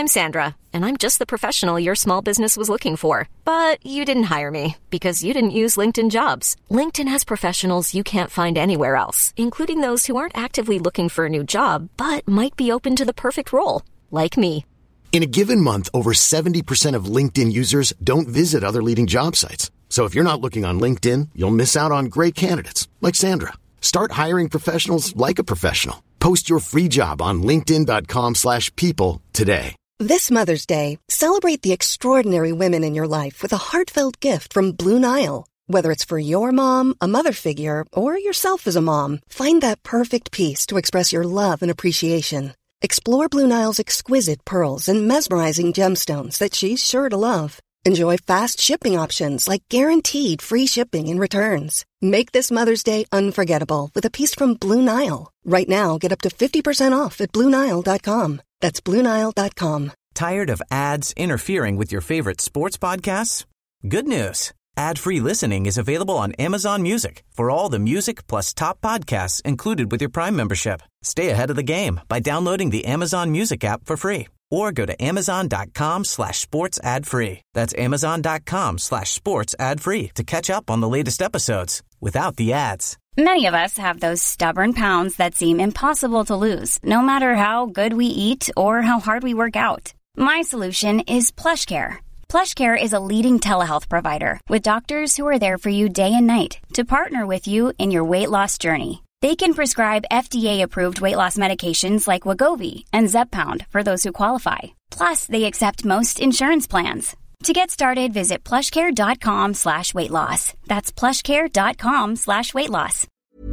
I'm Sandra, and I'm just the professional your small business was looking for. But you didn't hire me because you didn't use LinkedIn Jobs. LinkedIn has professionals you can't find anywhere else, including those who aren't actively looking for a new job, but might be open to the perfect role, like me. In a given month, over 70% of LinkedIn users don't visit other leading job sites. So if you're not looking on LinkedIn, you'll miss out on great candidates like Sandra. Start hiring professionals like a professional. Post your free job on linkedin.com/people today. This Mother's Day, celebrate the extraordinary women in your life with a heartfelt gift from Blue Nile. Whether it's for your mom, a mother figure, or yourself as a mom, find that perfect piece to express your love and appreciation. Explore Blue Nile's exquisite pearls and mesmerizing gemstones that she's sure to love. Enjoy fast shipping options like guaranteed free shipping and returns. Make this Mother's Day unforgettable with a piece from Blue Nile. Right now, get up to 50% off at BlueNile.com. That's BlueNile.com. Tired of ads interfering with your favorite sports podcasts? Good news. Ad-free listening is available on Amazon Music for all the music plus top podcasts included with your Prime membership. Stay ahead of the game by downloading the Amazon Music app for free or go to amazon.com/sports ad free. That's amazon.com/sports ad free to catch up on the latest episodes without the ads. Many of us have those stubborn pounds that seem impossible to lose, no matter how good we eat or how hard we work out. My solution is PlushCare. PlushCare is a leading telehealth provider with doctors who are there for you day and night to partner with you in your weight loss journey. They can prescribe FDA-approved weight loss medications like Wegovy and Zepbound for those who qualify. Plus, they accept most insurance plans. To get started, visit plushcare.com/weight loss. That's plushcare.com/weight loss.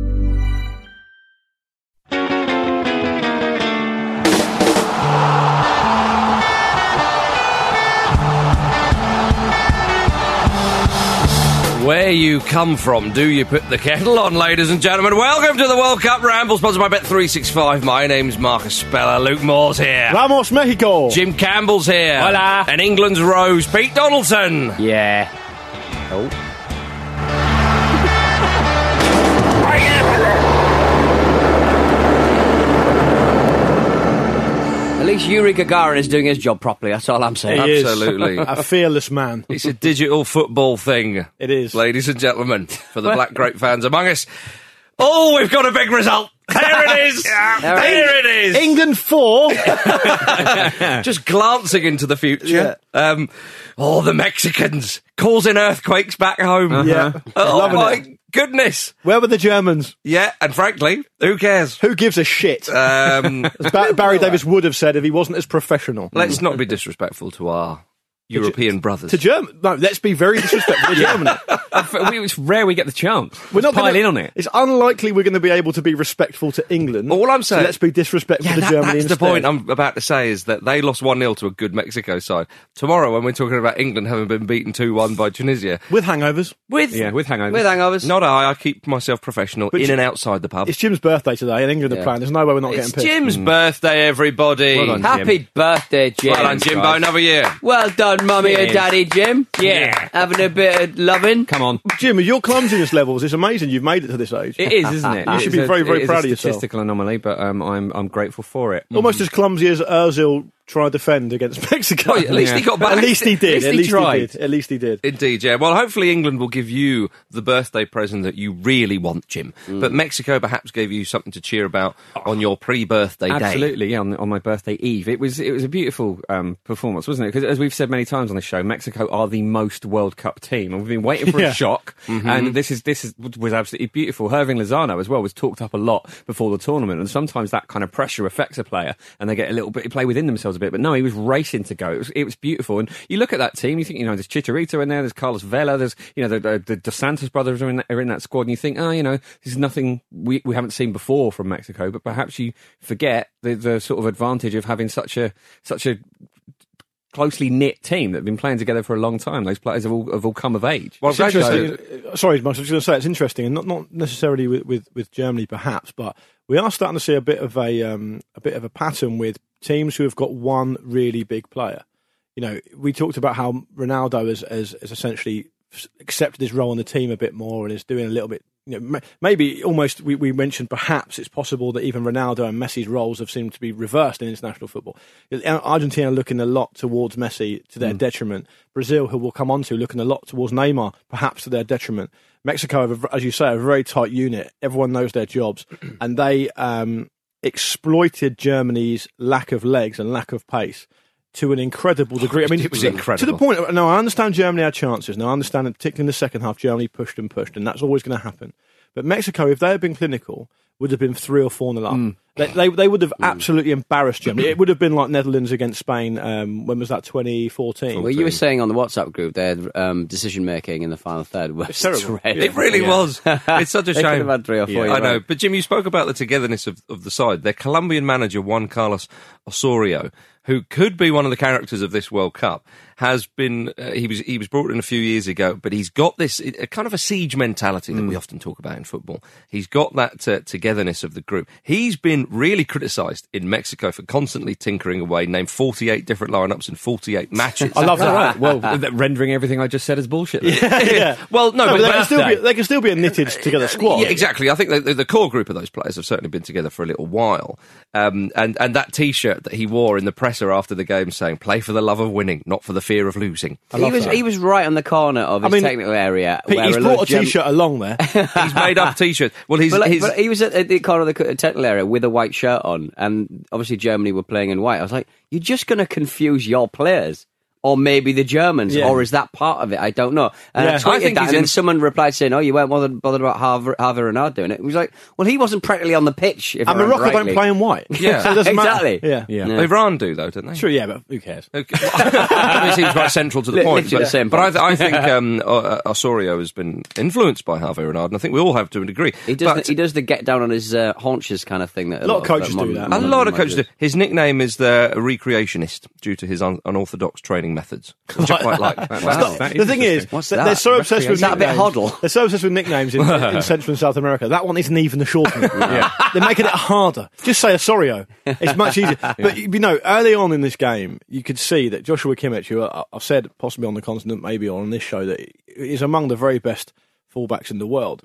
Where you come from, do you put the kettle on, ladies and gentlemen? Welcome to the World Cup Ramble, sponsored by Bet365. My name's Marcus Speller. Luke Moore's here. Vamos, Mexico. Jim Campbell's here. Hola. And England's Rose, Pete Donaldson. Yeah. Oh. At least Yuri Gagarin is doing his job properly, that's all I'm saying. He Absolutely. is a fearless man. It's a digital football thing. It is. Ladies and gentlemen, for the Black Grape fans among us. Oh, we've got a big result. There it is. There it is. England 4. Just glancing into the future. Yeah. The Mexicans causing earthquakes back home. Yeah. Oh, Loving my it. goodness. Where were the Germans? Yeah, and frankly, who cares? Who gives a shit? As Barry Davis would have said if he wasn't as professional. Let's not be disrespectful to our European brothers. To Germany? No, let's be very disrespectful to Germany. It's rare we get the chance. We're not pile in on it. It's unlikely we're going to be able to be respectful to England. All I'm saying, so let's be disrespectful to Germany that's instead. the point I'm about to say, is that they lost 1-0 to a good Mexico side. Tomorrow, when we're talking about England having been beaten 2-1 by Tunisia. With hangovers. With hangovers. With hangovers. Not I keep myself professional But in and outside the pub. It's Jim's birthday today and England are playing. There's no way we're not It's getting pissed. Jim's birthday, everybody. Well done, Happy birthday, Jim. Well done, Jimbo. Another year. Well done, Mummy and Cheers. Daddy, Jim. Yeah. Having a bit of loving. Come on. Jim, with your clumsiness levels, it's amazing you've made it to this age. It is, isn't it? You should be very, very proud of yourself. It's a statistical anomaly, but I'm grateful for it. Almost as clumsy as Ozil try to defend against Mexico. Oh, at least he got back. At least he did. At least he tried. At least he did. Indeed, yeah. Well, hopefully England will give you the birthday present that you really want, Jim. But Mexico perhaps gave you something to cheer about on your pre-birthday day. Absolutely, yeah, on my birthday eve. It was a beautiful performance, wasn't it? Because as we've said many times on the show, Mexico are the most World Cup team, and we've been waiting for a shock. And this was absolutely beautiful. Irving Lozano as well was talked up a lot before the tournament, and sometimes that kind of pressure affects a player, and they get a little bit play within themselves a bit. But no, he was racing to go. It was beautiful. And you look at that team, you think, there's Chicharito in there, there's Carlos Vela, there's the Dos Santos brothers are in that squad, and you think, this is nothing we haven't seen before from Mexico. But perhaps you forget the sort of advantage of having such a closely knit team that have been playing together for a long time. Those players have all come of age. Well, it's interesting. Sorry, Mark, I was going to say it's interesting, and not necessarily with Germany, perhaps, but we are starting to see a bit of a pattern with teams who have got one really big player. We talked about how Ronaldo has essentially accepted his role in the team a bit more and is doing a little bit. Maybe almost we mentioned perhaps it's possible that even Ronaldo and Messi's roles have seemed to be reversed in international football. Argentina looking a lot towards Messi to their detriment. Brazil, who we'll come on to, looking a lot towards Neymar, perhaps to their detriment. Mexico, as you say, a very tight unit. Everyone knows their jobs. And they exploited Germany's lack of legs and lack of pace to an incredible degree. I mean, it was incredible. To the point, no, I understand Germany had chances. Now, I understand that particularly in the second half, Germany pushed, and that's always going to happen. But Mexico, if they had been clinical, would have been 3 or 4-0 up. They would have absolutely embarrassed Germany. It would have been like Netherlands against Spain. When was that? 2014. Well, you were saying on the WhatsApp group their decision making in the final third was terrible. It really was. It's such a shame. They could have had 3 or 4. I know. But Jim, you spoke about the togetherness of the side. Their Colombian manager, Juan Carlos Osorio, who could be one of the characters of this World Cup, has been. He was brought in a few years ago, but he's got this kind of a siege mentality that we often talk about in football. He's got that togetherness of the group. He's been really criticised in Mexico for constantly tinkering away, named 48 different lineups in 48 matches. I love that. Right. Well, rendering everything I just said as bullshit. Yeah. Well, no, but they can still be a knitted together squad. Yeah, exactly. I think the core group of those players have certainly been together for a little while. And that T-shirt that he wore in the presser after the game saying, "Play for the love of winning, not for the fear of losing." He was right on the corner of his technical area. Pete, he's brought a T-shirt along there. He's made up T-shirt. Well, but he was at the corner of the technical area with a white shirt on, and obviously Germany were playing in white. I was like, you're just going to confuse your players. Or maybe the Germans, or is that part of it? I don't know. And I tweeted that, and then someone replied saying, "Oh, you weren't bothered about Harvey Renard doing it." He was like, "Well, he wasn't practically on the pitch." And Morocco don't play in white. Yeah, so it doesn't exactly. Matter. Yeah. Iran do though, don't they? Sure, yeah, but who cares? Okay. It seems quite central to the point. But I think Osorio has been influenced by Harvey Renard, and I think we all have to a degree. He does the get down on his haunches kind of thing. That a lot of coaches do that. A lot of coaches do. His nickname is the recreationist due to his unorthodox training methods. Which I quite like. The thing is, they're so obsessed with that nicknames. A bit hoddle? They're so obsessed with nicknames in Central and South America. That one isn't even the shortening. They're making it harder. Just say Osorio. It's much easier. But early on in this game, you could see that Joshua Kimmich, who I've said possibly on the continent, maybe on this show, that is among the very best fullbacks in the world.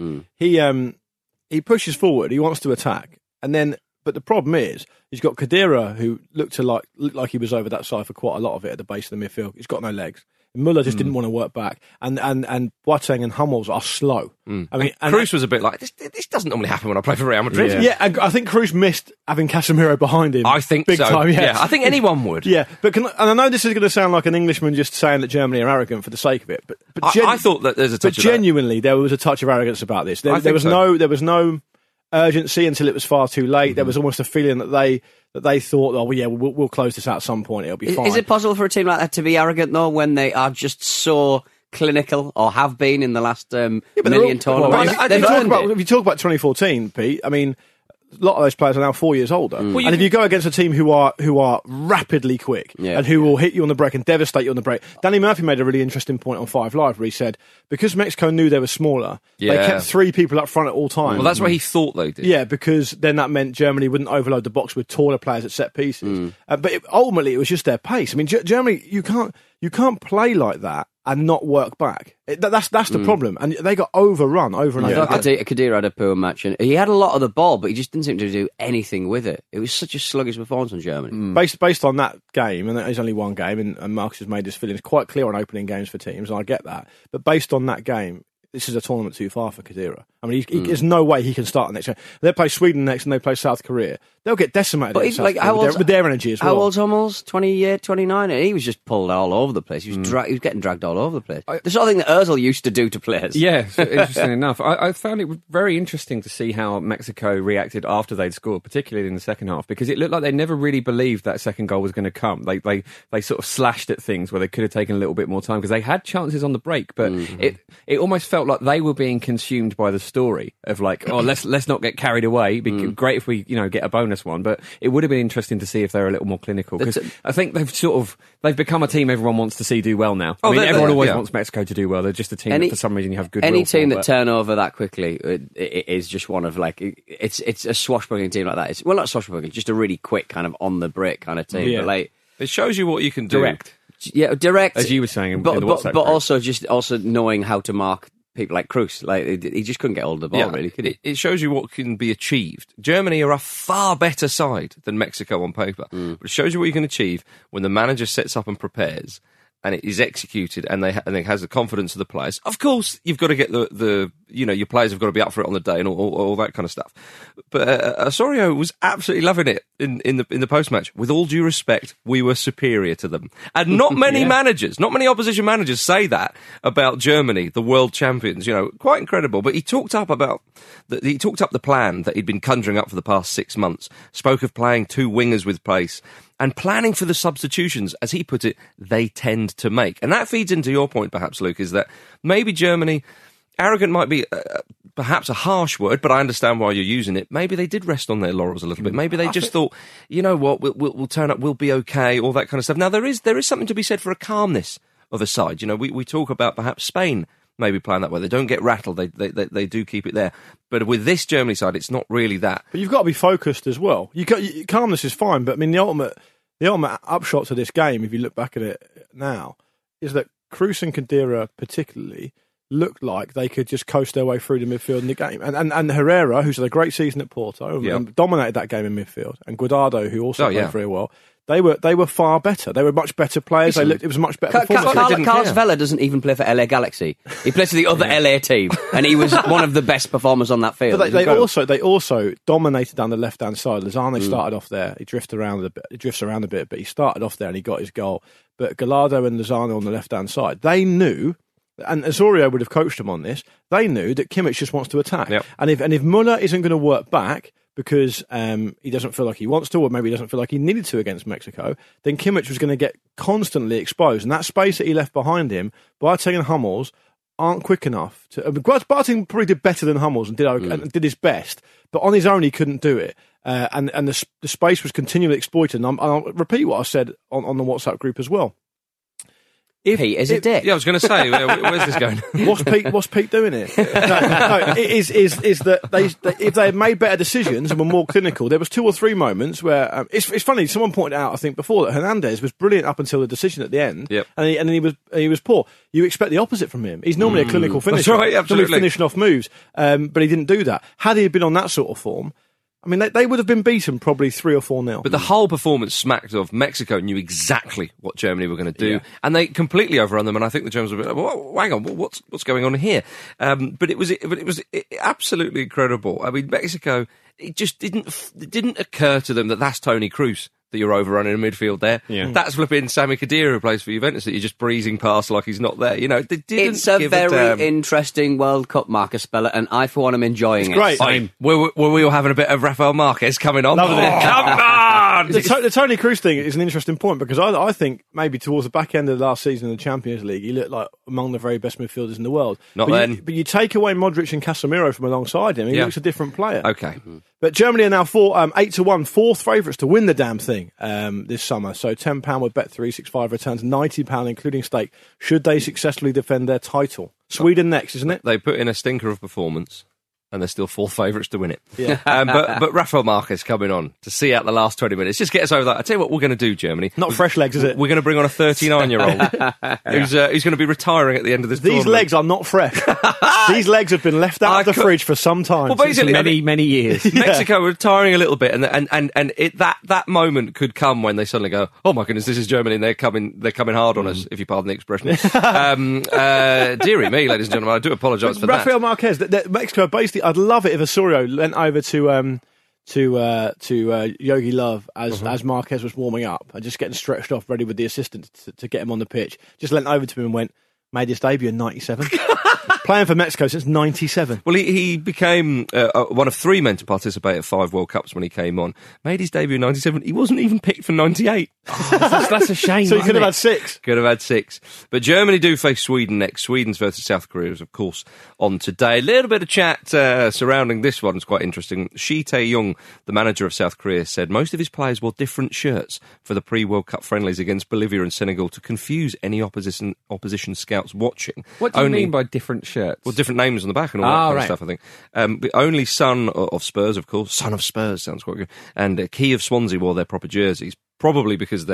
He pushes forward. He wants to attack, but the problem is he's got Khedira, who looked like he was over that side for quite a lot of it at the base of the midfield. He's got no legs. Muller just didn't want to work back, and Boateng and Hummels are slow. I mean, Cruz was a bit like this doesn't normally happen when I play for Real Madrid. Yeah, I think Cruz missed having Casemiro behind him. I think big so. time. Yeah, I think anyone would. Yeah, and I know this is going to sound like an Englishman just saying that Germany are arrogant for the sake of it, but I thought that there's a touch. But genuinely, there was a touch of arrogance about this. There was no urgency until it was far too late. There was almost a feeling that they thought, oh, well, yeah, we'll close this out at some point. It'll be fine. Is it possible for a team like that to be arrogant, though, when they are just so clinical, or have been in the last million tournaments? If you talk about 2014, Pete, I mean, a lot of those players are now 4 years older. And if you go against a team who are rapidly quick and who will hit you on the break and devastate you on the break, Danny Murphy made a really interesting point on 5 Live where he said, because Mexico knew they were smaller, they kept 3 people up front at all times. Well, that's what he thought they did. Yeah, because then that meant Germany wouldn't overload the box with taller players at set pieces. But ultimately, it was just their pace. I mean, Germany, you can't play like that and not work back. That's the problem. And they got overrun over and over. I thought Khedira had a poor match, and he had a lot of the ball, but he just didn't seem to do anything with it. It was such a sluggish performance on Germany. Based on that game, and there's only one game, and Marcus has made his feelings quite clear on opening games for teams, and I get that. But based on that game, this is a tournament too far for Khedira. I mean, there's no way he can start the next game. They play Sweden next and they play South Korea. They'll get decimated with their energy as well. How old's Hummels? 29? And he was just pulled all over the place. He was getting dragged all over the place. The sort of thing that Ozil used to do to players. Yeah, interesting enough. I found it very interesting to see how Mexico reacted after they'd scored, particularly in the second half, because it looked like they never really believed that second goal was going to come. They sort of slashed at things where they could have taken a little bit more time, because they had chances on the break, but it almost felt like they were being consumed by the story of like, oh, let's not get carried away. It'd be great if we get a bonus one, but it would have been interesting to see if they're a little more clinical, because I think they've become a team everyone wants to see do well now. I mean, everyone always wants Mexico to do well. They're just a team that for some reason you have good. Any team that turn over that quickly it is just one of it's a swashbuckling team like that. It's not swashbuckling, just a really quick kind of on the break kind of team. Yeah. But it shows you what you can do. Direct. Yeah, direct. As you were saying in but, the WhatsApp but group. also knowing how to mark people like Kroos. Like, he just couldn't get hold of the ball, really, could he? It shows you what can be achieved. Germany are a far better side than Mexico on paper. But it shows you what you can achieve when the manager sets up and prepares and it is executed and they has the confidence of the players. Of course, you've got to get the your players have got to be up for it on the day and all that kind of stuff. But Osorio was absolutely loving it in the post-match. With all due respect, we were superior to them. And not many managers, not many opposition managers say that about Germany, the world champions. Quite incredible. But he talked up the plan that he'd been conjuring up for the past 6 months, spoke of playing 2 wingers with pace, and planning for the substitutions, as he put it, they tend to make. And that feeds into your point, perhaps, Luke, is that maybe Germany, arrogant might be perhaps a harsh word, but I understand why you're using it. Maybe they did rest on their laurels a little bit. Maybe they just thought, you know what, we'll turn up, we'll be okay, all that kind of stuff. Now, there is something to be said for a calmness of a side. We talk about perhaps Spain maybe playing that way. They don't get rattled. They do keep it there. But with this Germany side, it's not really that. But you've got to be focused as well. Calmness is fine, but I mean the ultimate upshot to this game, if you look back at it now, is that Kroos and Khedira particularly looked like they could just coast their way through the midfield in the game. And Herrera, who's had a great season at Porto, dominated that game in midfield, and Guardado, who also played very well. They were far better. They were much better players. It was a much better performance. Carlos Vela doesn't even play for LA Galaxy. He plays for the other LA team, and he was one of the best performers on that field. But they also dominated down the left-hand side. Lozano started off there. He drifts around a bit, but he started off there and he got his goal. But Gallardo and Lozano on the left-hand side, they knew, and Osorio would have coached them on this, they knew that Kimmich just wants to attack. Yep. And if Muller isn't going to work back because he doesn't feel like he wants to, or maybe he doesn't feel like he needed to against Mexico, then Kimmich was going to get constantly exposed. And that space that he left behind him, Boateng and Hummels aren't quick enough to. Boateng probably did better than Hummels and did his best, but on his own he couldn't do it. And the space was continually exploited. And I'll repeat what I said on the WhatsApp group as well. Pete is a dick. Yeah, I was going to say, where's this going? What's Pete doing here? No, it is that if they had made better decisions and were more clinical, there was 2 or 3 moments where it's funny. Someone pointed out, I think before, that Hernandez was brilliant up until the decision at the end, and he was poor. You expect the opposite from him. He's normally a clinical finisher. That's right, absolutely. Finishing off moves, but he didn't do that. Had he been on that sort of form, I mean, they would have been beaten probably 3 or 4-0. But the whole performance smacked of Mexico knew exactly what Germany were going to do, and they completely overrun them. And I think the Germans were a bit like, well, hang on, what's going on here? But it was absolutely incredible. I mean, Mexico, it just didn't occur to them that that's Toni Kroos that you're overrunning in midfield there. Yeah. That's flipping Sami Khedira, who plays for Juventus, that you're just breezing past like he's not there. They didn't. It's a very interesting World Cup, Marcus Speller, and I, for one, am enjoying it. Great. Were we all having a bit of Rafael Marquez coming on? Come on! The Toni Kroos thing is an interesting point, because I think maybe towards the back end of the last season in the Champions League, he looked like among the very best midfielders in the world. But you take away Modric and Casemiro from alongside him, he looks a different player. Okay. But Germany are now 8-1, fourth favourites to win the damn thing this summer. So £10 with Bet365 returns £90, including stake, should they successfully defend their title. Sweden next, isn't it? They put in a stinker of performance, and they're still fourth favourites to win it. Yeah. But Rafael Marquez coming on to see out the last 20 minutes. Just get us over that. I tell you what we're going to do, Germany. Not fresh legs, is it? We're going to bring on a 39-year-old who's going to be retiring at the end of this tournament. These legs are not fresh. These legs have been left out of the fridge for some time. Well, basically, many years. Mexico were retiring a little bit, and that moment could come when they suddenly go, oh my goodness, this is Germany, and they're coming hard on us, if you pardon the expression. Dearie me, ladies and gentlemen, I do apologise for Rafael Marquez, Mexico basically, I'd love it if Osorio leant over to Yogi Love as Marquez was warming up and just getting stretched off, ready with the assistant to get him on the pitch. Just leant over to him and went, made his debut in 97. Playing for Mexico since 97. Well, he became one of 3 men to participate at 5 World Cups when he came on. Made his debut in 97. He wasn't even picked for 98. That's a shame. So he could have had 6. Could have had 6. But Germany do face Sweden next. Sweden's versus South Korea is, of course, on today. A little bit of chat surrounding this one is quite interesting. Shi Tae-young, the manager of South Korea, said most of his players wore different shirts for the pre-World Cup friendlies against Bolivia and Senegal to confuse any opposition scouts watching. What do you mean by different shirts? Well, different names on the back and all that kind of stuff, I think. The only son of Spurs, of course. Son of Spurs sounds quite good. And Key of Swansea wore their proper jerseys, probably because they're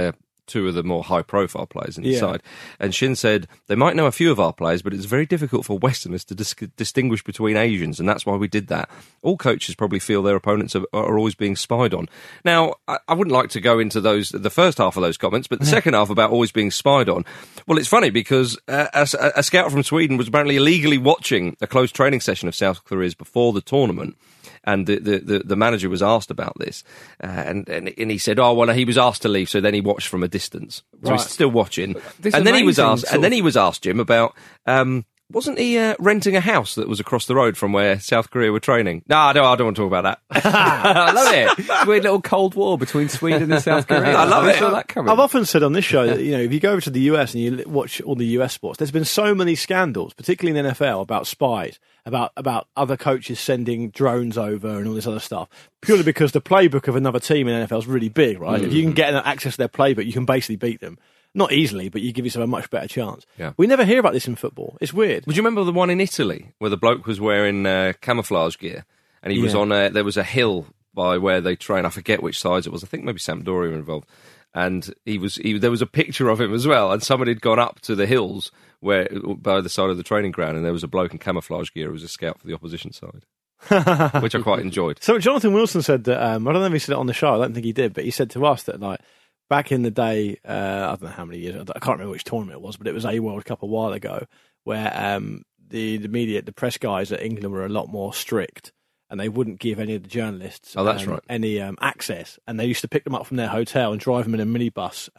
two of the more high-profile players in the side. And Shin said, they might know a few of our players, but it's very difficult for Westerners to distinguish between Asians, and that's why we did that. All coaches probably feel their opponents are always being spied on. Now, I wouldn't like to go into the first half of those comments, but the second half about always being spied on, well, it's funny because a scout from Sweden was apparently illegally watching a close training session of South Korea's before the tournament. And the manager was asked about this, and he said, "Oh well, he was asked to leave, so then he watched from a distance, so he's still watching." And then he was asked, Jim, about wasn't he renting a house that was across the road from where South Korea were training? No, I don't want to talk about that. I love it. Weird little Cold War between Sweden and South Korea. I love it. I've often said on this show that if you go over to the US and you watch all the US sports, there's been so many scandals, particularly in the NFL, about spies. About other coaches sending drones over and all this other stuff, purely because the playbook of another team in NFL is really big, right? If you can get access to their playbook, you can basically beat them. Not easily, but you give yourself a much better chance. Yeah. We never hear about this in football. It's weird. Would you remember the one in Italy where the bloke was wearing camouflage gear and he was on there was a hill by where they train. I forget which sides it was. I think maybe Sampdoria were involved. And there was a picture of him as well, and somebody had gone up to the hills by the side of the training ground, and there was a bloke in camouflage gear who was a scout for the opposition side, which I quite enjoyed. So Jonathan Wilson said that, I don't know if he said it on the show, I don't think he did, but he said to us that, like, back in the day, I don't know how many years, I can't remember which tournament it was, but it was a World Cup a while ago, where the media, the press guys at England were a lot more strict, and they wouldn't give any of the journalists any access. And they used to pick them up from their hotel and drive them in a minibus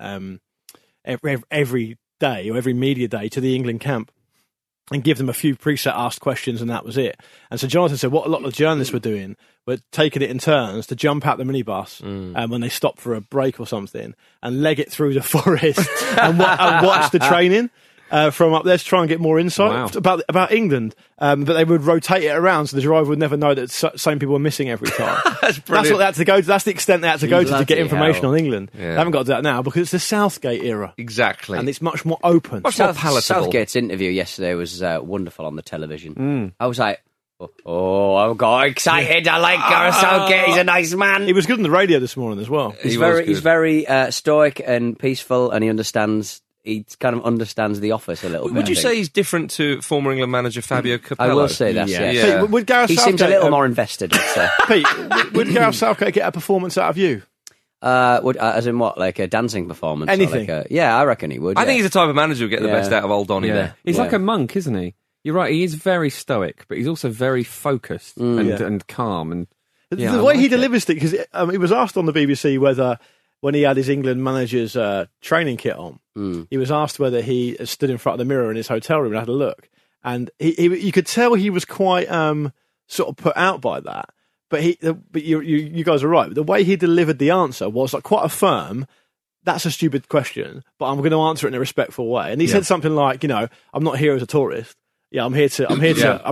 every day or every media day to the England camp and give them a few preset asked questions, and that was it. And so Jonathan said what a lot of journalists were doing were taking it in turns to jump out the minibus when they stopped for a break or something and leg it through the forest and watch the training. From up there to try and get more insight about England, but they would rotate it around so the driver would never know that same people were missing every time. That's what they had to go to. That's the extent they had to go to get information on England. Yeah. They haven't got to do that now because it's the Southgate era. Exactly. And it's much more open. Much more palatable. Southgate's interview yesterday was wonderful on the television. I was like, I got excited. I like Gareth Southgate. He's a nice man. He was good on the radio this morning as well. He's very stoic and peaceful, and he kind of understands the office a little bit. Would you say he's different to former England manager Fabio Capello? I will say that, yes. Yeah. Pete, would Gareth Southgate, seems a little more invested, I'd say. Pete, would Gareth Southgate get a performance out of you? As in what, like a dancing performance? Anything. I reckon he would. I think he's the type of manager who'll get the best out of old Donny there. He's like a monk, isn't he? You're right, he is very stoic, but he's also very focused and calm. And the way he delivers it, because he was asked on the BBC whether, when he had his England manager's training kit on, he was asked whether he stood in front of the mirror in his hotel room and had a look. And you could tell he was quite sort of put out by that. But you guys are right. The way he delivered the answer was like quite a firm, that's a stupid question, but I'm going to answer it in a respectful way. And he said something like, I'm not here as a tourist. Yeah, I'm here to have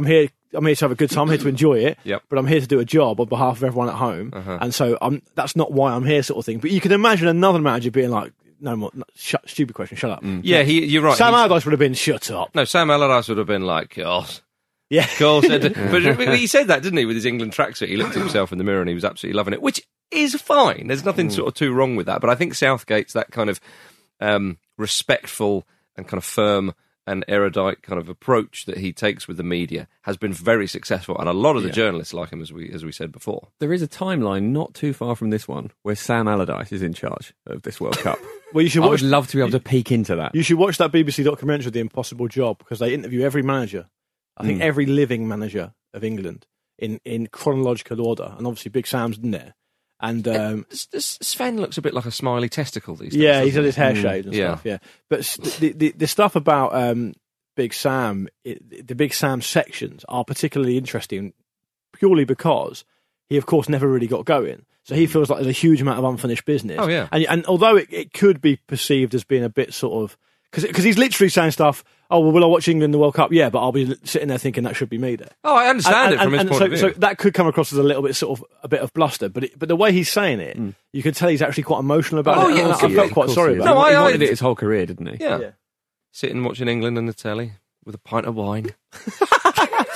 a good time. I'm here to enjoy it. Yep. But I'm here to do a job on behalf of everyone at home. And so that's not why I'm here, sort of thing. But you can imagine another manager being like, no more, stupid question, shut up. Yeah, you're right. Sam Allardyce would have been, shut up. No, Sam Allardyce would have been like, God. Yeah. But he said that, didn't he, with his England tracksuit? He looked at himself in the mirror and he was absolutely loving it, which is fine. There's nothing sort of too wrong with that. But I think Southgate's that kind of respectful and kind of firm and erudite kind of approach that he takes with the media has been very successful, and a lot of the journalists like him, as we said before. There is a timeline not too far from this one where Sam Allardyce is in charge of this World Cup. Well, I would love to be able to peek into that. You should watch that BBC documentary, The Impossible Job, because they interview every manager. I think every living manager of England in chronological order, and obviously Big Sam's in there. And Sven looks a bit like a smiley testicle these days. Yeah, he's had his hair shaved and stuff. Yeah, but the stuff about Big Sam, the Big Sam sections are particularly interesting, purely because he, of course, never really got going. So he feels like there's a huge amount of unfinished business. Oh yeah, and although it could be perceived as being a bit sort of because he's literally saying stuff. Oh, well, will I watch England in the World Cup? Yeah, but I'll be sitting there thinking that should be me there. Oh, I understand it from his point of view. So that could come across as a little bit sort of a bit of bluster, but the way he's saying it, you can tell he's actually quite emotional about it. Yeah, I felt quite sorry about it. No, he wanted it his whole career, didn't he? Yeah. Sitting watching England on the telly with a pint of wine.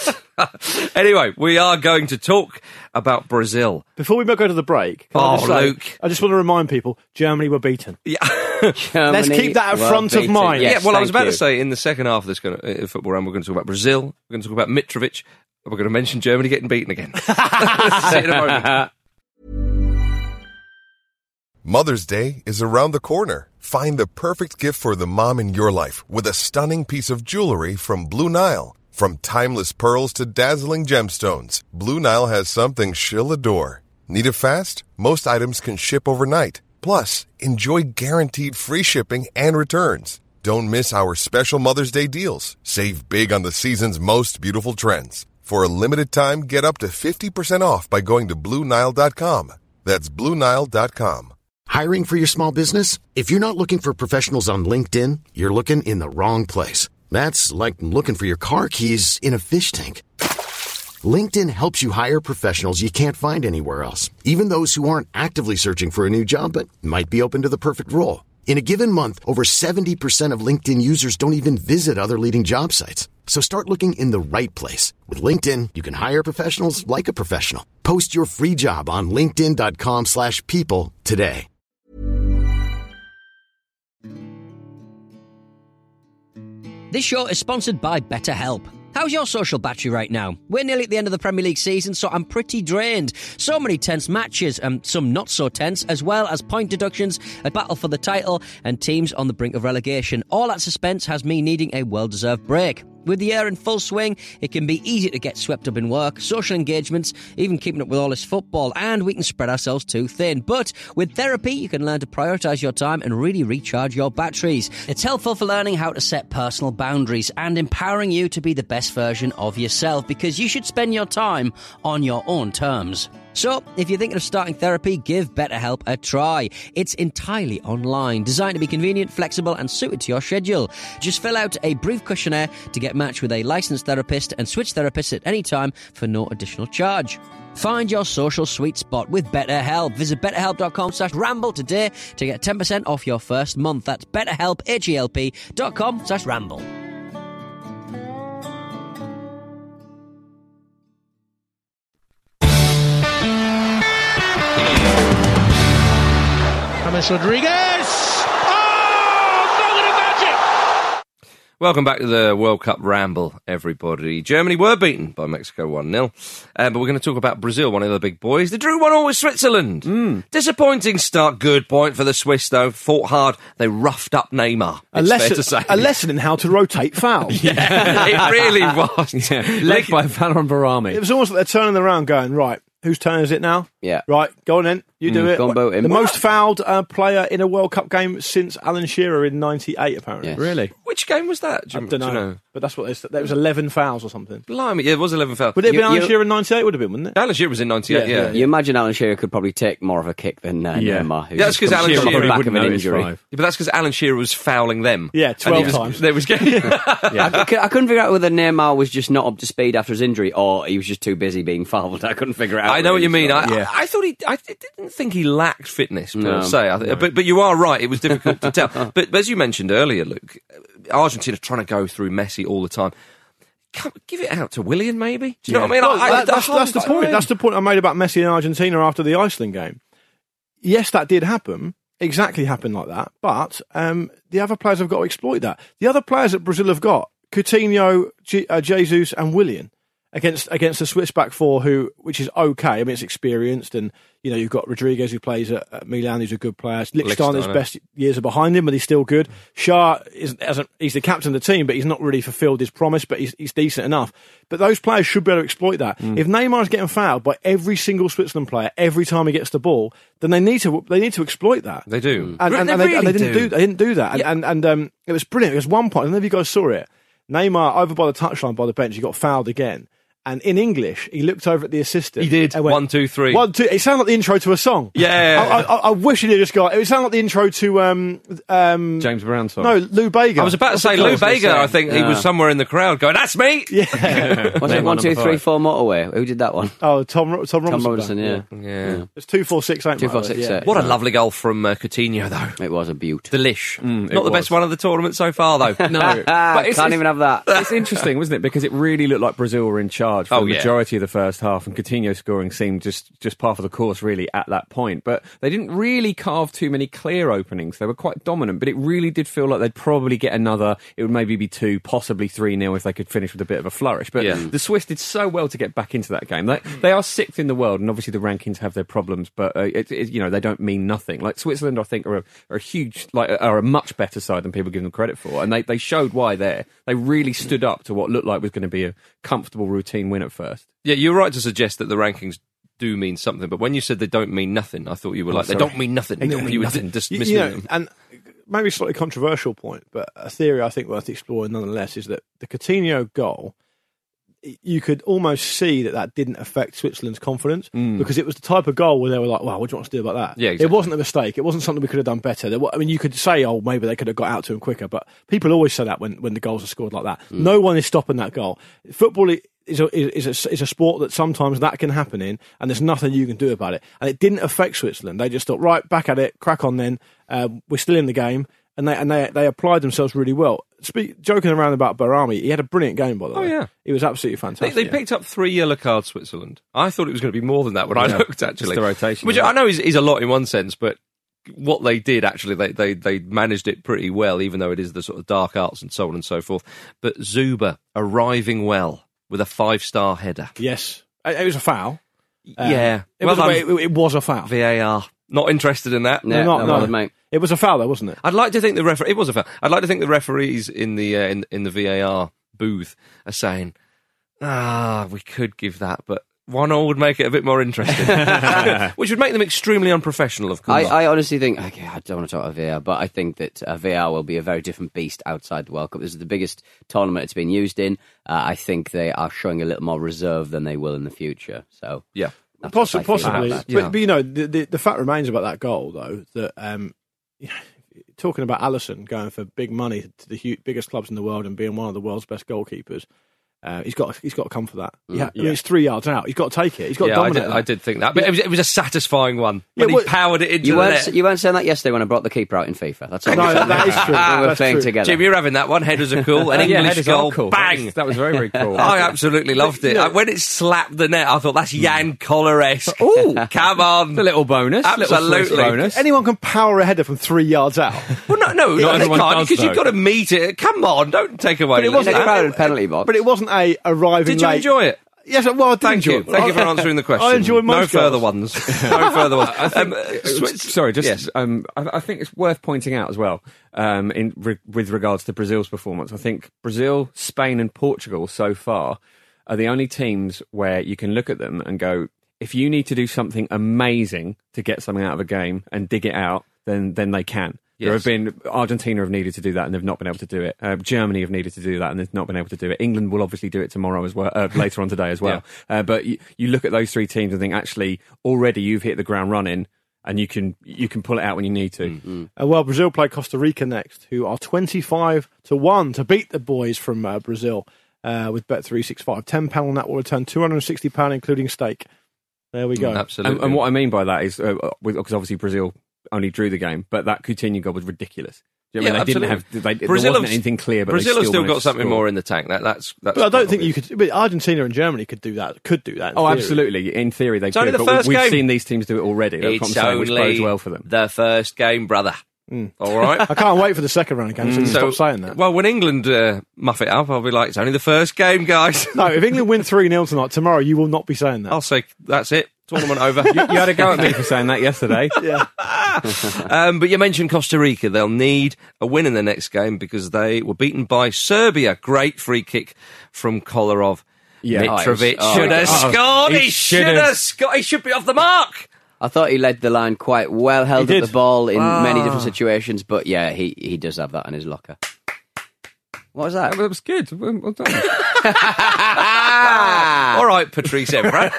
Anyway, we are going to talk about Brazil. Before we go to the break, Luke. I just want to remind people, Germany were beaten. Yeah. Let's keep that at front of mind. Yes, I was about you. to say, in the second half of this football round, we're going to talk about Brazil, we're going to talk about Mitrovic, and we're going to mention Germany getting beaten again. See you in a moment. Mother's Day is around the corner. Find the perfect gift for the mom in your life with a stunning piece of jewelry from Blue Nile. From timeless pearls to dazzling gemstones, Blue Nile has something she'll adore. Need it fast? Most items can ship overnight. Plus, enjoy guaranteed free shipping and returns. Don't miss our special Mother's Day deals. Save big on the season's most beautiful trends. For a limited time, get up to 50% off by going to BlueNile.com. That's BlueNile.com. Hiring for your small business? If you're not looking for professionals on LinkedIn, you're looking in the wrong place. That's like looking for your car keys in a fish tank. LinkedIn helps you hire professionals you can't find anywhere else, even those who aren't actively searching for a new job but might be open to the perfect role. In a given month, over 70% of LinkedIn users don't even visit other leading job sites. So start looking in the right place. With LinkedIn, you can hire professionals like a professional. Post your free job on linkedin.com/people today. This show is sponsored by BetterHelp. How's your social battery right now? We're nearly at the end of the Premier League season, so I'm pretty drained. So many tense matches, and some not so tense, as well as point deductions, a battle for the title, and teams on the brink of relegation. All that suspense has me needing a well-deserved break. With the year in full swing, it can be easy to get swept up in work, social engagements, even keeping up with all this football, and we can spread ourselves too thin. But with therapy, you can learn to prioritise your time and really recharge your batteries. It's helpful for learning how to set personal boundaries and empowering you to be the best version of yourself, because you should spend your time on your own terms. So, if you're thinking of starting therapy, give BetterHelp a try. It's entirely online, designed to be convenient, flexible, and suited to your schedule. Just fill out a brief questionnaire to get matched with a licensed therapist and switch therapists at any time for no additional charge. Find your social sweet spot with BetterHelp. Visit betterhelp.com/ramble today to get 10% off your first month. That's betterhelp, HELP.com/ramble. James Rodriguez! Oh, moment of magic! Welcome back to the World Cup ramble, everybody. Germany were beaten by Mexico 1-0, but we're going to talk about Brazil, one of the big boys. They drew 1-1 with Switzerland. Disappointing start. Good point for the Swiss, though. Fought hard. They roughed up Neymar. It's fair to say. A lesson in how to rotate fouls. Yeah, it really was. Led by Valorant Barami. It was almost like they're turning around going, right, whose turn is it now? Yeah. Right, go on then. You do it. go on, boat him. The most fouled player in a World Cup game since Alan Shearer in '98, apparently. Yes. Really? Which game was that? I don't know. But that's what it is. There was 11 fouls or something. Blimey, yeah, it was 11 fouls. Would it have been Alan Shearer in '98? Would have been, wouldn't it? Alan Shearer was in 98, yeah. You imagine Alan Shearer could probably take more of a kick than Neymar. Yeah, that's because Alan Shearer Shearer on the back of wouldn't an notice injury. five. Yeah, but that's because Alan Shearer was fouling them. Yeah, 12 times. There was I couldn't figure out whether Neymar was just not up to speed after his injury or he was just too busy being fouled. I couldn't figure it out. I know what you mean. So. I thought I didn't think he lacked fitness per se. But you are right. It was difficult to tell. But as you mentioned earlier, Luke, Argentina trying to go through Messi all the time. Give it out to Willian, maybe. Do you know what I mean? Well, that's the point. That's the point I made about Messi in Argentina after the Iceland game. Yes, that did happen. Exactly happened like that. But the other players have got to exploit that. The other players that Brazil have got, Coutinho, Jesus, and Willian. Against the Swiss back four, which is okay. I mean, it's experienced, and you've got Rodriguez who plays at Milan, who's a good player. Lichtsteiner's best years are behind him, but he's still good. Schär he's the captain of the team, but he's not really fulfilled his promise. But he's decent enough. But those players should be able to exploit that. If Neymar's getting fouled by every single Switzerland player every time he gets the ball, then they need to exploit that. They do, and they didn't do that. Yeah. And it was brilliant. There was one point, I don't know if you guys saw it. Neymar over by the touchline by the bench, he got fouled again. And in English, he looked over at the assistant. He did. And went, 1, 2, 3. 1, 2. It sounded like the intro to a song. Yeah. I wish he had just got. It sounded like the intro to James Brown song. No, Lou Bega. I was about to say Lou Bega. I think he was somewhere in the crowd going, "That's me." Yeah. Was it 1, 2, 3, 4 motorway? Who did that one? Oh, Tom Robinson. Tom Robinson. Yeah. It's 2, 4, 6, 8. 2, 4, 6, 8. What a lovely goal from Coutinho, though. It was a beaut. Delish. Not the best one of the tournament so far, though. No, but can't even have that. It's interesting, wasn't it? Because it really looked like Brazil were in charge charge for the majority of the first half, and Coutinho scoring seemed just par for the course really at that point. But they didn't really carve too many clear openings. They were quite dominant, but it really did feel like they'd probably get another. It would maybe be 2, possibly 3-0 if they could finish with a bit of a flourish. But the Swiss did so well to get back into that game. They are 6th in the world, and obviously the rankings have their problems, but they don't mean nothing. Like Switzerland, I think are a huge, are a much better side than people give them credit for, and they showed why there. They really stood up to what looked like was going to be a comfortable routine win at first. Yeah, you're right to suggest that the rankings do mean something, but when you said they don't mean nothing, I thought you were they don't mean nothing. You were dismissing them. And maybe a slightly controversial point, but a theory I think worth exploring nonetheless is that the Coutinho goal, you could almost see that didn't affect Switzerland's confidence because it was the type of goal where they were like, wow, what do you want us to do about that? Yeah, exactly. It wasn't a mistake. It wasn't something we could have done better. You could say, oh, maybe they could have got out to him quicker, but people always say that when the goals are scored like that. No one is stopping that goal. Football is a sport that sometimes that can happen in, and there's nothing you can do about it. And it didn't affect Switzerland. They just thought, right, back at it, crack on then. We're still in the game. And they applied themselves really well. Joking around about Bahrami, he had a brilliant game, by the way. Yeah. He was absolutely fantastic. They picked up 3 yellow cards, Switzerland. I thought it was going to be more than that when I looked, actually. It's the rotation. Which I know is a lot in one sense, but what they did, actually, they managed it pretty well, even though it is the sort of dark arts and so on and so forth. But Zuber arriving well with a 5-star header. Yes. It was a foul. Yeah. It was a foul. VAR. Not interested in that. No, mate. It was a foul, though, wasn't it? I'd like to think it was a foul. I'd like to think the referees in the in the VAR booth are saying, we could give that, but 1-1 would make it a bit more interesting, which would make them extremely unprofessional. Of course, I honestly think. Okay, I don't want to talk about VAR, but I think that VAR will be a very different beast outside the World Cup. This is the biggest tournament it's been used in. I think they are showing a little more reserve than they will in the future. So yeah. Possibly, but the fact remains about that goal, though, that talking about Alisson going for big money to the biggest clubs in the world and being one of the world's best goalkeepers, he's got to come for that. I mean, it's 3 yards out. He's got to take it. He's got to dominate. I did think that, but it was a satisfying one. When he powered it into the net. You weren't saying that yesterday when I brought the keeper out in FIFA. That's all. No, that is true. We were playing together. Jim, you're having that one. Headers are cool. An English goal, cool. bang! That was very, very cool. I absolutely loved it. When it slapped the net, I thought that's Jan Koller-esque. Ooh, come on, the little bonus. Absolutely, bonus. Anyone can power a header from 3 yards out. Well, no, not everyone can't, because you've got to meet it. Come on, don't take away. But it wasn't a crowded penalty box. But it wasn't arriving. Did you enjoy it? Yes, well, I did enjoy it. Thank you for answering the question. I enjoyed most No further ones. No further ones. I think it's worth pointing out as well, with regards to Brazil's performance. I think Brazil, Spain and Portugal so far are the only teams where you can look at them and go, if you need to do something amazing to get something out of a game and dig it out, then they can. Yes. Argentina have needed to do that and they've not been able to do it. Germany have needed to do that and they've not been able to do it. England will obviously do it tomorrow as well, later on today as well. Yeah. But you look at those 3 teams and think, actually, already you've hit the ground running and you can pull it out when you need to. Mm-hmm. Well, Brazil play Costa Rica next, who are 25-1 to beat the boys from Brazil with Bet365. £10 on that will return £260, including stake. There we go. Absolutely. And what I mean by that is, because obviously Brazil only drew the game, but that Coutinho goal was ridiculous. You know what I mean? They didn't have. There wasn't anything clear, but Brazil have still got something score. More in the tank. That's but I don't think you could. But Argentina and Germany could do that. In theory. Absolutely. In theory, they could. But we've seen these teams do it already. That's what I'm saying, which bodes well for them. The first game, brother. All right. I can't wait for the second round again. So stop saying that. Well, when England muff it up, I'll be like, it's only the first game, guys. No, if England win 3-0 tonight, tomorrow you will not be saying that. I'll say that's it. Tournament over. You had a go at me for saying that yesterday. Yeah. But you mentioned Costa Rica. They'll need a win in the next game because they were beaten by Serbia. Great free kick from Kolarov. Yeah. Mitrovic should have scored. He should have scored. He should be off the mark. I thought he led the line quite well, held up the ball in many different situations, but yeah, he does have that in his locker. What was that? That was good. Well done. All right, Patrice Evra.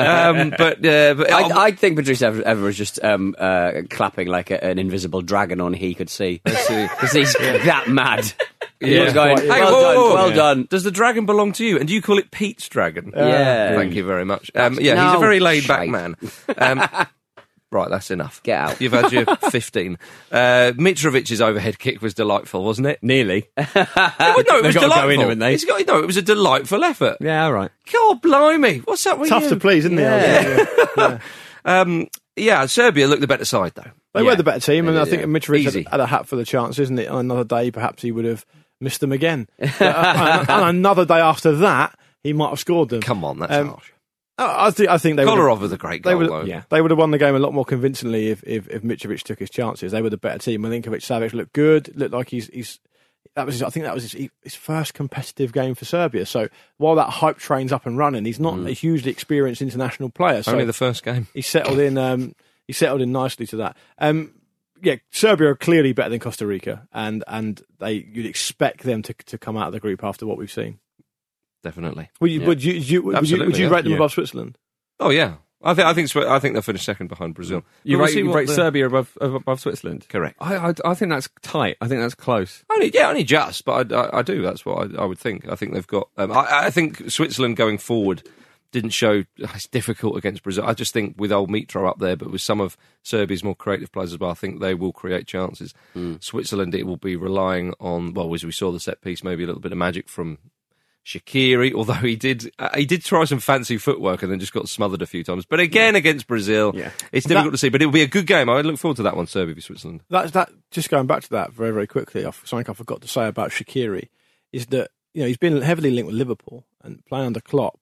I think Patrice Evra was just clapping like an invisible dragon on he could see. Because he's that mad. He was going, well done. Does the dragon belong to you? And do you call it Pete's dragon? Yeah. Thank you very much. He's a very laid-back man. Right, that's enough. Get out. You've had your 15. Mitrovic's overhead kick was delightful, wasn't it? Nearly. No, it was delightful. Go in, haven't they? It was a delightful effort. Yeah, all right. God blimey, what's up with Tough you? to please, isn't it? Yeah, Serbia looked the better side, though. They were the better team, and I think Yeah. Mitrovic Easy. had a hat for the chance, isn't it? On another day, perhaps he would have missed them again. And another day after that, he might have scored them. Come on, that's harsh. I think they Kolarov was a great goal, though. They would have won the game a lot more convincingly if Mitrovic took his chances. They were the better team. Milinkovic-Savic looked good. Looked like I think that was his first competitive game for Serbia. So while that hype train's up and running, he's not a hugely experienced international player. So Only the first game. he settled in. He settled in nicely to that. Serbia are clearly better than Costa Rica, and you'd expect them to come out of the group after what we've seen. Definitely. Would you rate them above Switzerland? Oh yeah, I think they'll finish second behind Brazil. You But we'll rate Serbia above Switzerland? Correct. I think that's tight. I think that's close. Only just, but I do. That's what I would think. I think they've got. I think Switzerland going forward didn't show it's difficult against Brazil. I just think with old Mitro up there, but with some of Serbia's more creative players as well, I think they will create chances. Switzerland, it will be relying on, well, as we saw the set piece, maybe a little bit of magic from Shaqiri, although he did try some fancy footwork and then just got smothered a few times. But again, against Brazil, it's difficult to see. But it will be a good game. I look forward to that one, Serbia v Switzerland. That just going back to that very, very quickly, something I forgot to say about Shaqiri is that he's been heavily linked with Liverpool and playing under Klopp.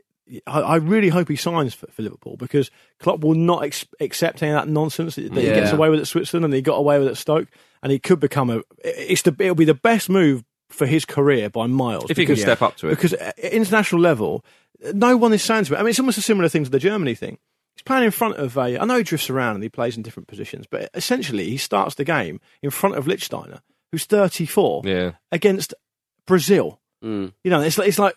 I really hope he signs for Liverpool because Klopp will not accept any of that nonsense that he gets away with at Switzerland and he got away with at Stoke, and he could become it'll be the best move for his career by miles. If he can step up to it. Because at international level, no one is saying to it. I mean, it's almost a similar thing to the Germany thing. He's playing in front of I know he drifts around and he plays in different positions, but essentially he starts the game in front of Lichtsteiner, who's 34, against Brazil. It's like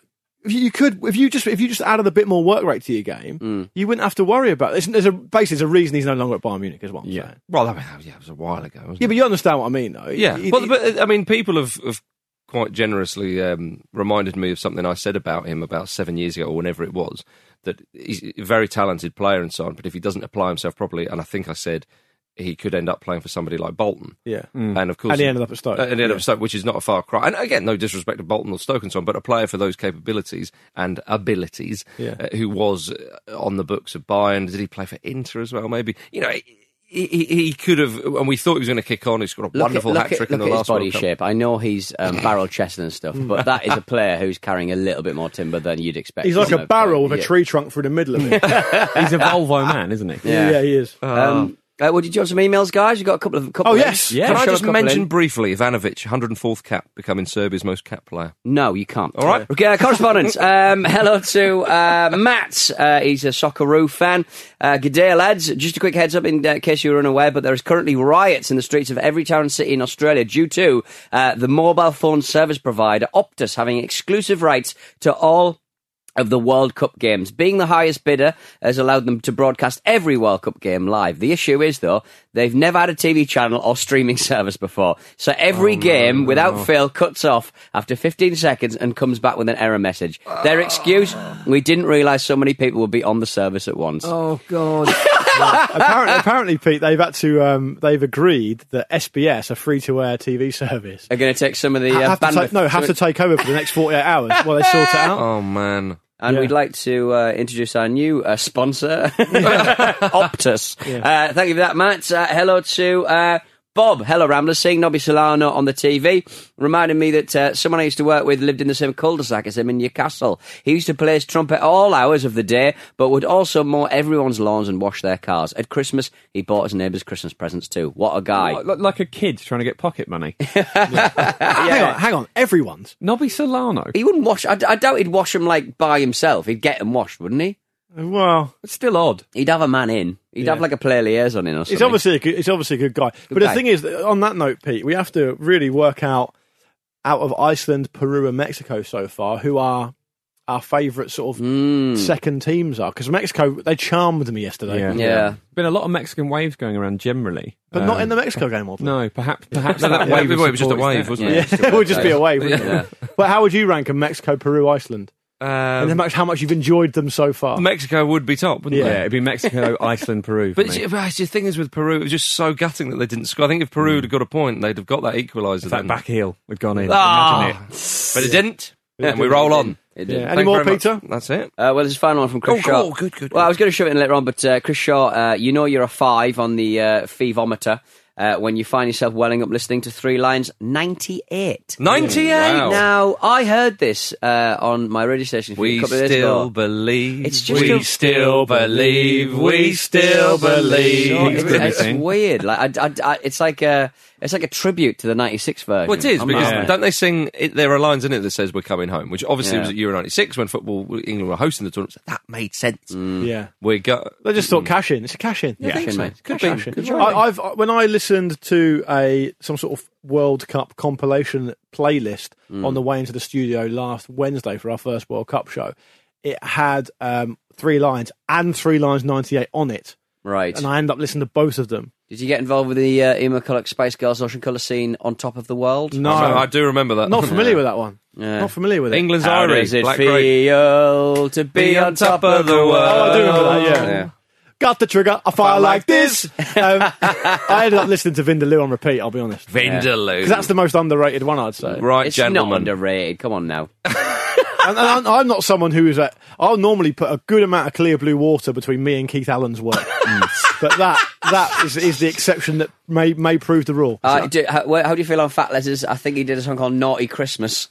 if you just added a bit more work rate to your game, you wouldn't have to worry about it. There's a reason he's no longer at Bayern Munich as well. Yeah. Well, it was a while ago, wasn't it? But you understand what I mean, though. Yeah. But I mean, people have quite generously reminded me of something I said about him about 7 years ago or whenever it was, that he's a very talented player and so on, but if he doesn't apply himself properly, and I think I said he could end up playing for somebody like Bolton. Yeah. And of course, and he ended up at Stoke. Which is not a far cry. And again, no disrespect to Bolton or Stoke and so on, but a player for those capabilities and abilities who was on the books of Bayern. Did he play for Inter as well? Maybe. He could have, and we thought he was going to kick on. He's got a wonderful hat-trick in the last Look at his body World Cup. shape. I know he's barrel-chested and stuff, but that is a player who's carrying a little bit more timber than you'd expect. He's like a barrel with a tree trunk through the middle of it. He's a Volvo man, isn't he? Yeah, he is. Did you want some emails, guys? You got a couple of. Yes. Yeah. Can I just mention briefly Ivanovic, 104th cap, becoming Serbia's most capped player? No, you can't. All right. Okay, correspondence. Hello to Matt. He's a Socceroo fan. Good day, lads. Just a quick heads up in case you were unaware, but there is currently riots in the streets of every town and city in Australia due to the mobile phone service provider Optus having exclusive rights to all of the World Cup games. Being the highest bidder has allowed them to broadcast every World Cup game live. The issue is, though, they've never had a TV channel or streaming service before. So every game, without fail, cuts off after 15 seconds and comes back with an error message. Their excuse, we didn't realise so many people would be on the service at once. Oh, God. Apparently, Pete, they've had to. They've agreed that SBS, a free-to-air TV service, are going to take some of the have to take over for the next 48 hours while they sort it out. Oh man! And we'd like to introduce our new sponsor, Optus. Thank you for that, Matt. Hello to Bob. Hello, Ramblers. Seeing Nobby Solano on the TV reminded me that someone I used to work with lived in the same cul-de-sac as him in Newcastle. He used to play his trumpet all hours of the day, but would also mow everyone's lawns and wash their cars. At Christmas, he bought his neighbours Christmas presents too. What a guy. Like a kid trying to get pocket money. Hang on. Everyone's. Nobby Solano. He wouldn't wash. I doubt he'd wash them like by himself. He'd get them washed, wouldn't he? Well, it's still odd. He'd have a man in. He'd have like a player liaison in or something. He's obviously a good guy. The thing is, on that note, Pete, we have to really work out of Iceland, Peru and Mexico so far, who are our favourite sort of second teams are. Because Mexico, they charmed me yesterday. Yeah. Been a lot of Mexican waves going around generally. But not in the Mexico game, obviously. No, perhaps that wave was just a wave, wasn't it? It would just be a wave, wouldn't it? But how would you rank a Mexico, Peru, Iceland? And how much you've enjoyed them so far. Mexico would be top, wouldn't Yeah, it'd be Mexico, Iceland, Peru. But the thing is with Peru, it was just so gutting that they didn't score. I think if Peru had got a point, they'd have got that equaliser. That back heel had gone in. Imagine it. But it didn't. And we roll on. Any more, Peter? That's it. Well, there's a final one from Chris Shaw. Good. Well, I was going to show it in later on, but Chris Shaw, you're a 5 on the Fevometer when you find yourself welling up listening to Three Lions. 98. 98? Wow. Now, I heard this on my radio station a couple of days ago. Believe. It's just we still believe. We still believe. It's weird. Like it's like a tribute to the 96 version. Well, it is, because don't they sing, there are lines in it that says we're coming home, which obviously was at Euro 96 when England were hosting the tournament. That made sense. Yeah. They just thought cash in. It's a cash in. Yeah, cash in, mate. Cash in. When I listened to some sort of World Cup compilation playlist on the way into the studio last Wednesday for our first World Cup show, it had Three Lions and 3 Lions 98 on it. Right. And I ended up listening to both of them. Did you get involved with the Ian McCulloch Spice Girls Ocean Colour scene on Top of the World? No. I do remember that. Not familiar with that one. Yeah. Not familiar with it. England's How Irish. does it Black feel to be on top of the world? Oh, I do remember that, yeah. Got the trigger, I fire like this. I ended up listening to Vindaloo on repeat, I'll be honest. Vindaloo. Because that's the most underrated one, I'd say. Right, It's gentlemen. not underrated. Come on now. And I'm not someone who is I'll normally put a good amount of clear blue water between me and Keith Allen's work. But that is the exception that may prove the rule. How do you feel on Fat Letters? I think he did a song called Naughty Christmas.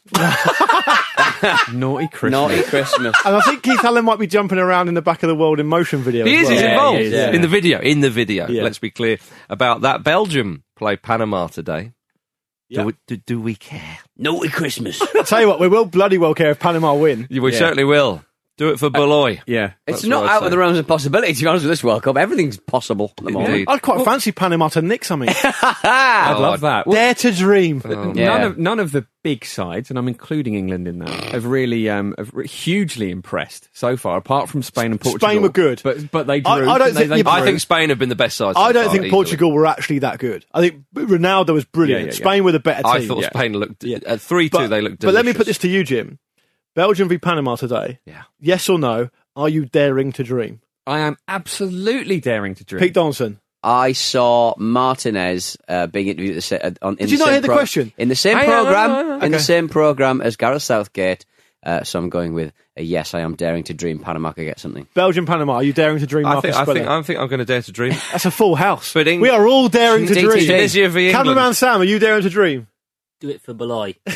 Naughty Christmas. Naughty Christmas. And I think Keith Allen might be jumping around in the back of the world in motion video. He is, he's involved. he is, yeah. In the video. Yeah. Let's be clear about that. Belgium play Panama today. Yeah. Do we care? Naughty Christmas. I'll tell you what, we will bloody well care if Panama win. We certainly will. Do it for Beloy. Yeah. It's That's not what I'd out say. of the realms of possibility, to be honest with this World Cup. Everything's possible at the moment. Indeed. I'd quite fancy Panama to nick something. I'd love that. Dare to dream. Yeah. None of the big sides, and I'm including England in that, have really hugely impressed so far, apart from Spain and Portugal. Spain were good. But they drew. I don't think- I think Spain have been the best side. So I don't far, think easily. Portugal were actually that good. I think Ronaldo was brilliant. Yeah, yeah. Spain were the better team. I thought Spain looked at 3-2. They looked. But let me delicious. put this to you, Jim. Belgium v Panama today. Yeah. Yes or no? Are you daring to dream? I am absolutely daring to dream. Pete Donaldson. I saw Martinez being interviewed Did you not hear the question? In the same Hang program, on. in the same program as Gareth Southgate. So I'm going with a yes. I am daring to dream Panama could get something. Belgium, Panama. Are you daring to dream? I Marcus think Speller? I'm going to dare to dream. That's a full house. But we are all daring to dream. Tunisia v England. Cameraman Sam, are you daring to dream? Do it for Beloy. Do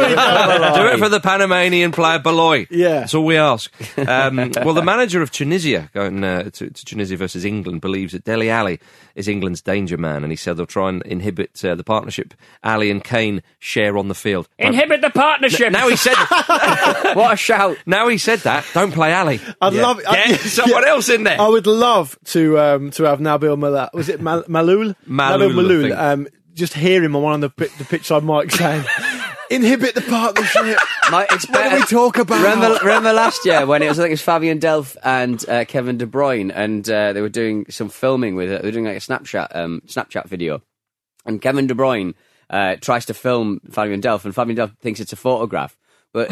it for the Panamanian player Beloy. Yeah. That's all we ask. Well, the manager of Tunisia, going to Tunisia versus England, believes that Dele Alli is England's danger man, and he said they'll try and inhibit the partnership Ali and Kane share on the field. Inhibit the partnership. Now he said, what a shout! now he said that. Don't play Ali. I'd love Get someone else in there. I would love to have Nabil Malal. Was it Malul? Malul, I think. Just hear him on one of the pitchside mics saying, "Inhibit the partnership." It's better. What do we talk about? Remember last year when I think it was Fabian Delph and Kevin De Bruyne, and they were doing some filming with it. They were doing like a Snapchat video, and Kevin De Bruyne tries to film Fabian Delph, and Fabian Delph thinks it's a photograph, but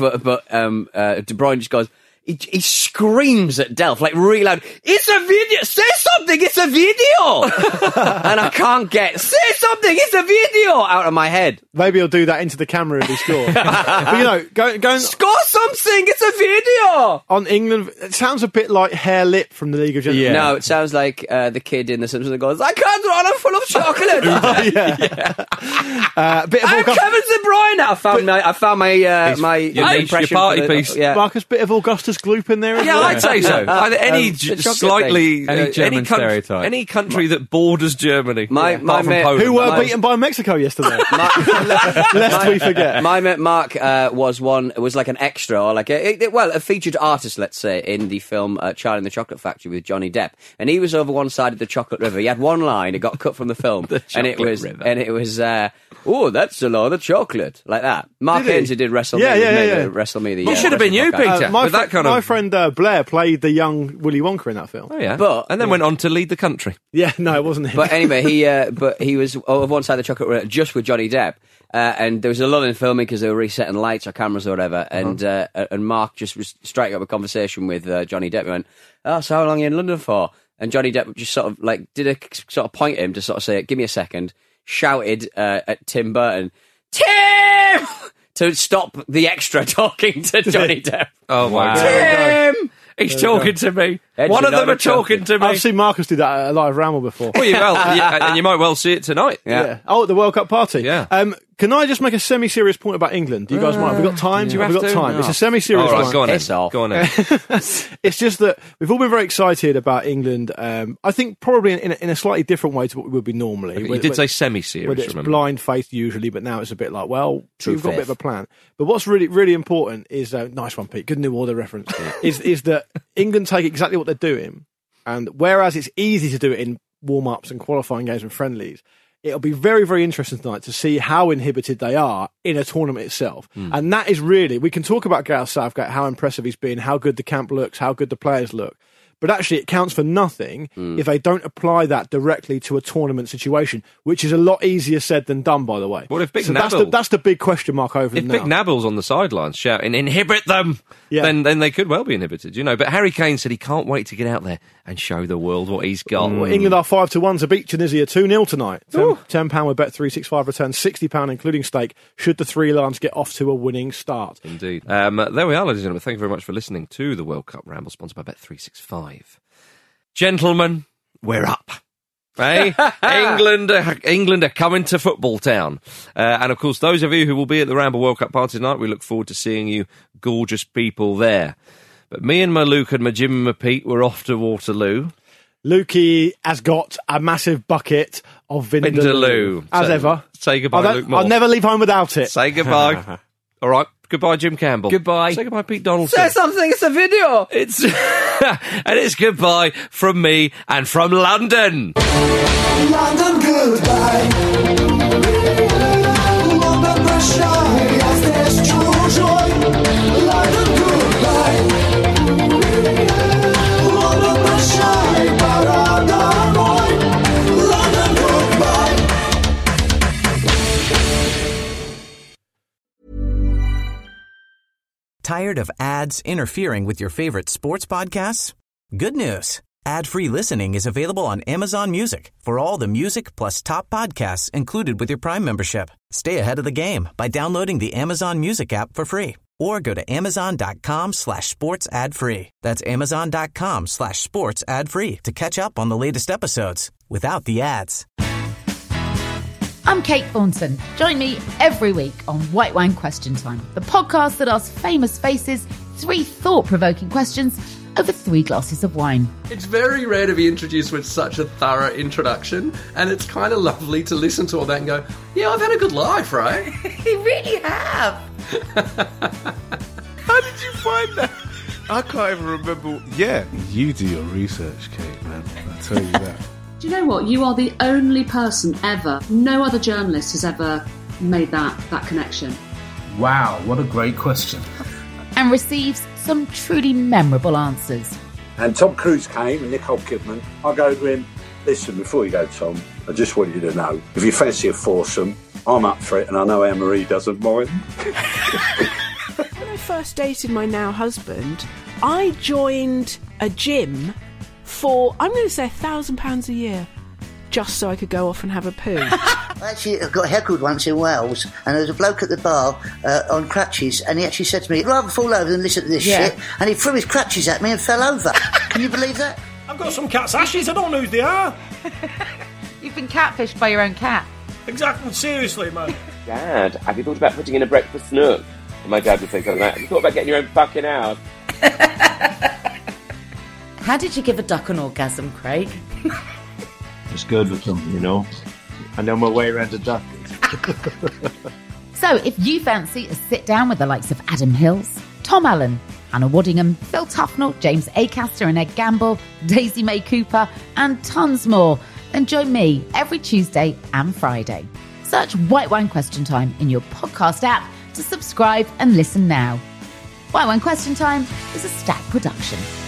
De Bruyne just goes. He screams at Delph like really loud. It's a video. Say something. It's a video. And I can't get say something. It's a video out of my head. Maybe he'll do that into the camera if he scores. But going Score something. It's a video. on England. It sounds a bit like Hair Lip from the League of Gentlemen. No, it sounds like the kid in The Simpsons that goes, I can't run, I'm full of chocolate. A bit of I'm August- Kevin De Bruyne. I found my your impression party for the- piece. Yeah. Marcus, bit of Augustus Gloop in there. Yeah, I'd say so. Any the chocolate slightly Any German stereotype. any country that borders Germany, My apart from mate- Poland. Who were My- beaten by Mexico yesterday? Lest we forget. My mate Mark was like an extra or like a featured artist, let's say, in the film Charlie and the Chocolate Factory with Johnny Depp, and he was over one side of the chocolate river. He had one line, it got cut from the film, and it was oh, that's a lot of chocolate, like that. Mark Did he? Ainsley did Wrestle Me. Yeah. Wrestle Me. It should have been you, Peter, My with that kind my friend Blair played the young Willy Wonka in that film. Oh, yeah. But- and then went on to lead the country. Yeah, no, it wasn't him. But anyway, he was on one side of the chocolate roulette just with Johnny Depp. And there was a lull in filming because they were resetting lights or cameras or whatever. And Mark just was striking up a conversation with Johnny Depp. He went, "Oh, so how long are you in London for?" And Johnny Depp just sort of like did a sort of point at him to sort of say, "Give me a second." Shouted at Tim Burton, "Tim!" to stop the extra talking to Johnny Depp. Oh, my God. Tim! He's talking to me. Edge One of them another are talking to me. I've seen Marcus do that at a live Ramble before. Well, and you might well see it tonight. Yeah. Oh, at the World Cup party. Yeah. Can I just make a semi-serious point about England? Do you guys mind? Have we got time? Do you have we have got to? time? No. It's a semi-serious All right, one. go on Piss off. Go on in. It's just that we've all been very excited about England. I think probably in a slightly different way to what we would be normally. You did say semi-serious, It's remember? blind faith usually, but now it's a bit like, well, True we've got a bit faith. of a plan. But what's really, really important is, nice one, Pete, good New Order reference, is that England take exactly what they're doing, and whereas it's easy to do it in warm-ups and qualifying games and friendlies, it'll be very, very interesting tonight to see how inhibited they are in a tournament itself. And that is really, we can talk about Gareth Southgate, how impressive he's been, how good the camp looks, how good the players look. But actually, it counts for nothing if they don't apply that directly to a tournament situation, which is a lot easier said than done, by the way. Well, if Big that's the big question mark over If them Big now. Nabbles on the sidelines shouting, "Inhibit them," Yeah. then they could well be inhibited, you know. But Harry Kane said he can't wait to get out there and show the world what he's got. Well, England are 5-1 to beat Tunisia 2-0 tonight. £10 with Bet365 returns £60 including stake should the Three Lions get off to a winning start. Indeed. There we are, ladies and gentlemen. Thank you very much for listening to the World Cup Ramble, sponsored by Bet365. Gentlemen, we're up. Hey, England are coming to football town. And of course, those of you who will be at the Ramble World Cup party tonight, we look forward to seeing you gorgeous people there. But me and my Luke and my Jim and my Pete were off to Waterloo. Lukey has got a massive bucket of Vindaloo. As ever. Say goodbye, Luke Moore. I'll never leave home without it. Say goodbye. All right. Goodbye, Jim Campbell. Goodbye. Say goodbye, Pete Donaldson. Say something, it's a video! It's and it's goodbye from me and from London. London, goodbye. London, pressure. Yes, there's true joy. London, goodbye. London, pressure. Parada, boy. London, goodbye. Tired of ads interfering with your favorite sports podcasts? Good news. Ad-free listening is available on Amazon Music for all the music plus top podcasts included with your Prime membership. Stay ahead of the game by downloading the Amazon Music app for free or go to amazon.com/sports ad free. That's amazon.com/sports ad free to catch up on the latest episodes without the ads. I'm Kate Thornton. Join me every week on White Wine Question Time, the podcast that asks famous faces 3 thought-provoking questions over 3 glasses of wine. It's very rare to be introduced with such a thorough introduction, and it's kind of lovely to listen to all that and go, yeah, I've had a good life, right? You really have. How did you find that? I can't even remember. Yeah, you do your research, Kate, man. I tell you that. Do you know what? You are the only person ever, no other journalist has ever made that connection. Wow, what a great question. And receives some truly memorable answers. And Tom Cruise came and Nicole Kidman. I go to him, listen, before you go, Tom, I just want you to know, if you fancy a foursome, I'm up for it and I know Anne-Marie doesn't mind. When I first dated my now husband, I joined a gym for, I'm going to say £1,000 a year, just so I could go off and have a poo. Actually, I got heckled once in Wales, and there was a bloke at the bar on crutches, and he actually said to me, I'd rather fall over than listen to this shit, and he threw his crutches at me and fell over. Can you believe that? I've got some cat's ashes, I don't know who they are. You've been catfished by your own cat. Exactly, seriously, man. Dad, have you thought about putting in a breakfast nook? And my dad would say something like, have you thought about getting your own fucking house? How did you give a duck an orgasm, Craig? It's good with them, you know. I know my way around a duck. So if you fancy a sit down with the likes of Adam Hills, Tom Allen, Hannah Waddingham, Phil Tufnell, James Acaster and Ed Gamble, Daisy May Cooper, and tons more, then join me every Tuesday and Friday. Search White Wine Question Time in your podcast app to subscribe and listen now. Why One Question Time is a Stack production.